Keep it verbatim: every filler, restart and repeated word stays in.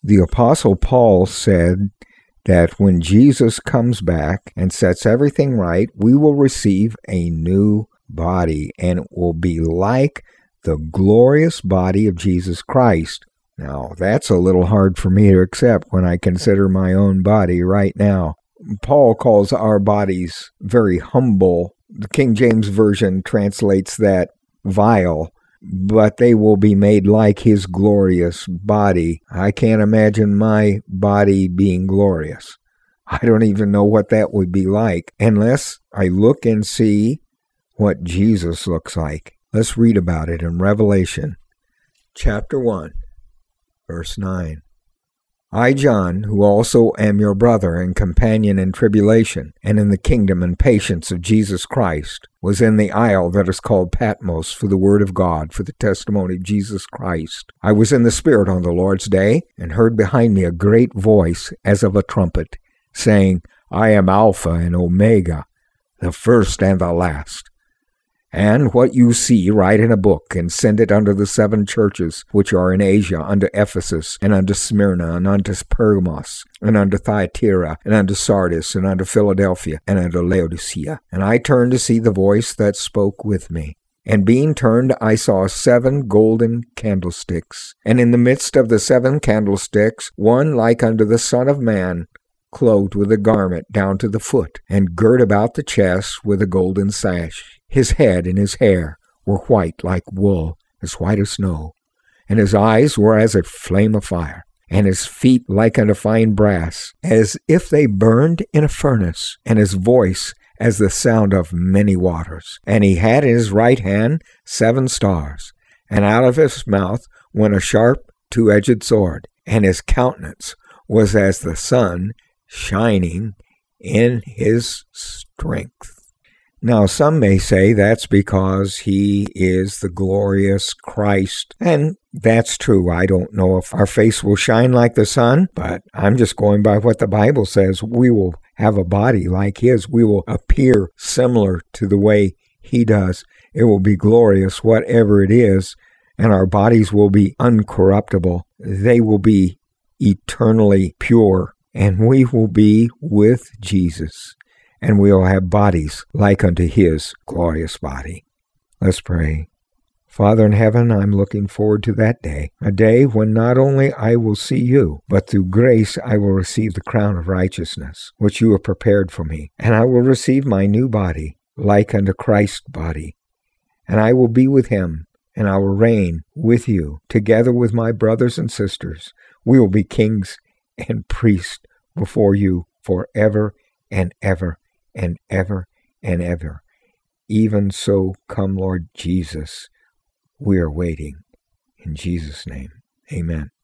The Apostle Paul said that when Jesus comes back and sets everything right, we will receive a new body, and it will be like the glorious body of Jesus Christ. Now, that's a little hard for me to accept when I consider my own body right now. Paul calls our bodies very humble. The King James Version translates that vile, but they will be made like his glorious body. I can't imagine my body being glorious. I don't even know what that would be like unless I look and see what Jesus looks like. Let's read about it in Revelation chapter one, verse nine. I, John, who also am your brother and companion in tribulation and in the kingdom and patience of Jesus Christ, was in the isle that is called Patmos for the word of God, for the testimony of Jesus Christ. I was in the Spirit on the Lord's day, and heard behind me a great voice as of a trumpet, saying, I am Alpha and Omega, the first and the last. And what you see, write in a book, and send it unto the seven churches which are in Asia, unto Ephesus, and unto Smyrna, and unto Pergamos, and unto Thyatira, and unto Sardis, and unto Philadelphia, and unto Laodicea. And I turned to see the voice that spoke with me. And being turned, I saw seven golden candlesticks, and in the midst of the seven candlesticks, one like unto the Son of Man, clothed with a garment down to the foot, and girt about the chest with a golden sash. His head and his hair were white like wool, as white as snow, and his eyes were as a flame of fire, and his feet like unto fine brass, as if they burned in a furnace, and his voice as the sound of many waters. And he had in his right hand seven stars, and out of his mouth went a sharp two-edged sword, and his countenance was as the sun shining in his strength. Now, some may say that's because he is the glorious Christ, and that's true. I don't know if our face will shine like the sun, but I'm just going by what the Bible says. We will have a body like his. We will appear similar to the way he does. It will be glorious, whatever it is, and our bodies will be uncorruptible. They will be eternally pure, and we will be with Jesus. And we will have bodies like unto his glorious body. Let's pray. Father in heaven, I'm looking forward to that day, a day when not only I will see you, but through grace I will receive the crown of righteousness, which you have prepared for me, and I will receive my new body, like unto Christ's body, and I will be with him, and I will reign with you, together with my brothers and sisters. We will be kings and priests before you forever and ever. And ever and ever. Even so, come, Lord Jesus. We are waiting. In Jesus' name, amen.